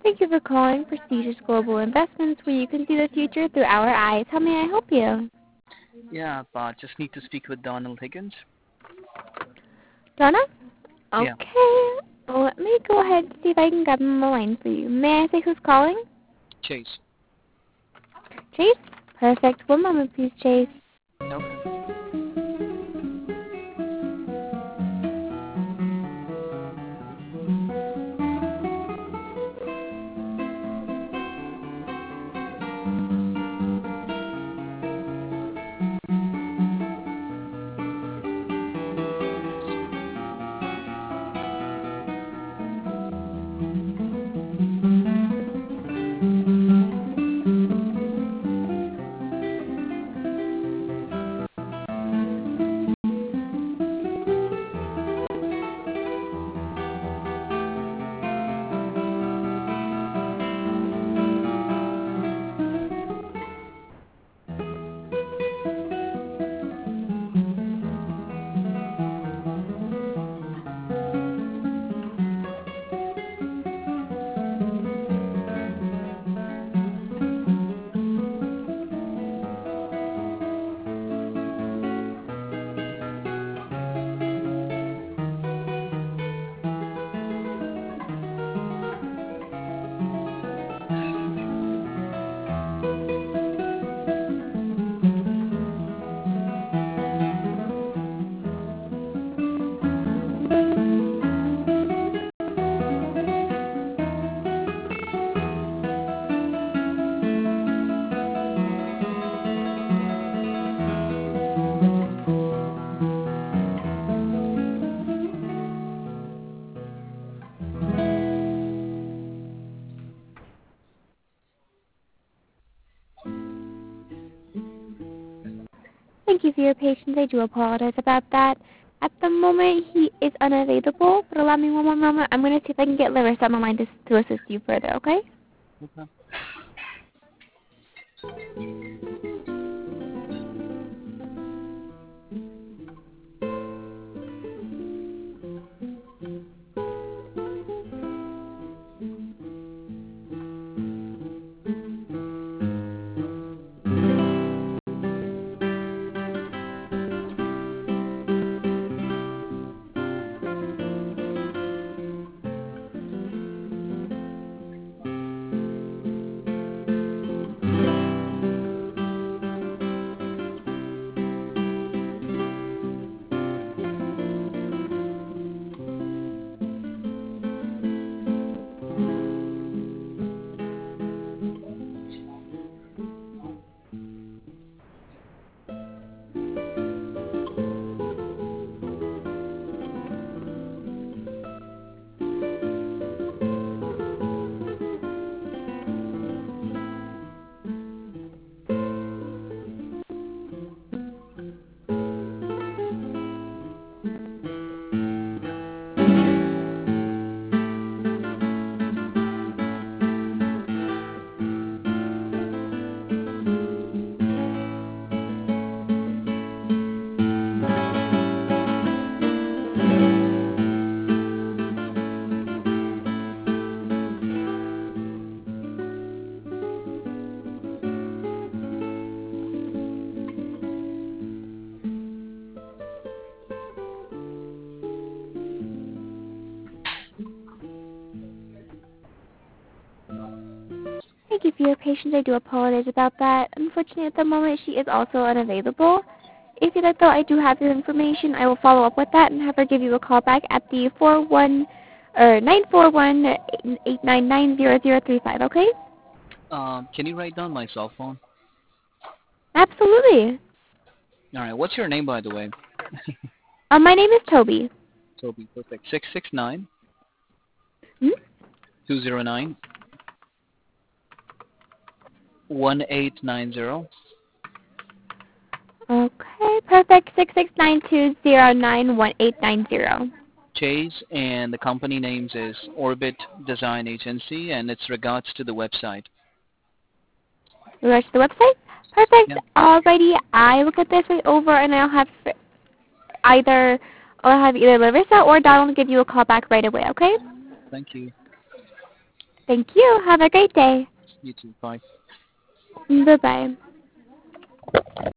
Thank you for calling Prestigious Global Investments, where you can see the future through our eyes. How may I help you? Yeah, just need to speak with Donald Higgins. Donna? Yeah. Okay. Let me go ahead and see if I can grab him on the line for you. May I say who's calling? Chase. Chase? Perfect. One moment, please, Chase. Okay. Thank you for your patience. I do apologize about that. At the moment, he is unavailable, but allow me one more moment. I'm going to see if I can get Larissa on the line to assist you further, okay? Okay. Thank you for your patience. I do apologize about that. Unfortunately, at the moment, she is also unavailable. If you'd like, though, I do have your information. I will follow up with that and have her give you a call back at the 941-899-0035, okay? Can you write down my cell phone? Absolutely. All right. What's your name, by the way? My name is Toby. Toby. Perfect. 669 Hmm? 209 1890. Okay, perfect. 669-209-1890. Chase, and the company names is Orbit Design Agency, and it's regards to the website. Regards to the website? Perfect. Yeah. Alrighty, I will get this right over, and either I'll have either Larissa or Donald give you a call back right away, okay? Thank you. Thank you. Have a great day. You too. Bye. Bye-bye.